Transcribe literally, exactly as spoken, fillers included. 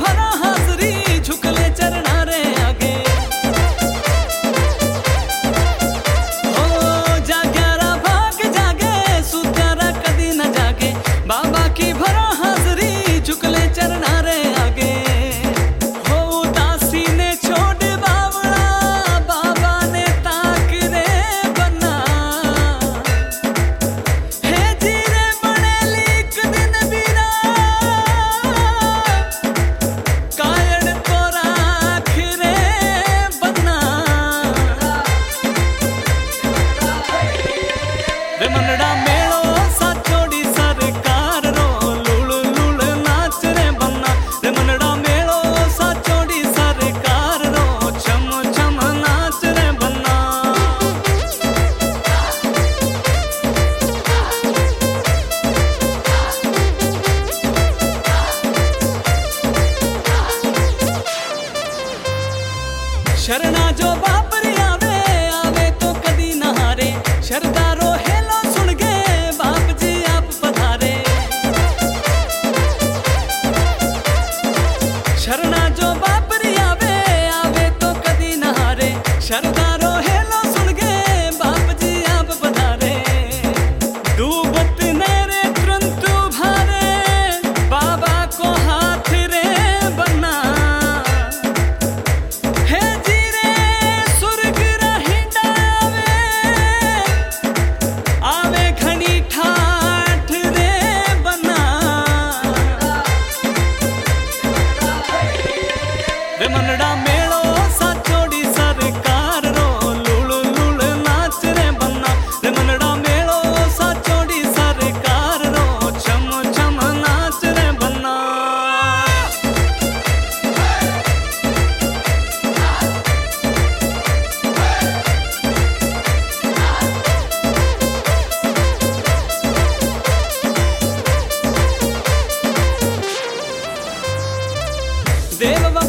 भरा हाजरी झुकले चरणा रे आगे। हो जाग्यारा भाग जागे सुत्यारा कदी न जागे, बाबा की भरा हाजरी झुकले चरणा रे आगे। हो उदासी ने छोड़ बावड़ा बाबा ने ताक रे बना, हे जीरे बने लीक दिन बीरा कायड़ को राख रे बना। वे मनड़ा मेलो साचोड़ी सरकार रो लूल लूल नाच रे बन्ना। वे मनड़ा मेलो साचोड़ी सरकार रो छम छम नाच रे बन्ना। शरणा जो बापरी आवे आवे तो कदी न हारे, शरदारो हेलो सुन गे बाप जी आप पधारे। शरणा जो बापरी आवे आवे तो कदी न हारे, शरदारो हेलो सुन गे बाप जी आप पधारे। डूबत नेरे तुरंत भारे बाबा को हाथ रे बना, हे जीरे सुर्ग रहिंडा आवे आवे घनी ठाठ रे बना। वे मनड़ा मेलो साचोड़ी सरकार रो लूल लूल नाच रे बन्ना। वे मनड़ा मेलो साचोड़ी सरकार रो छम छम नाच रे बन्ना। देव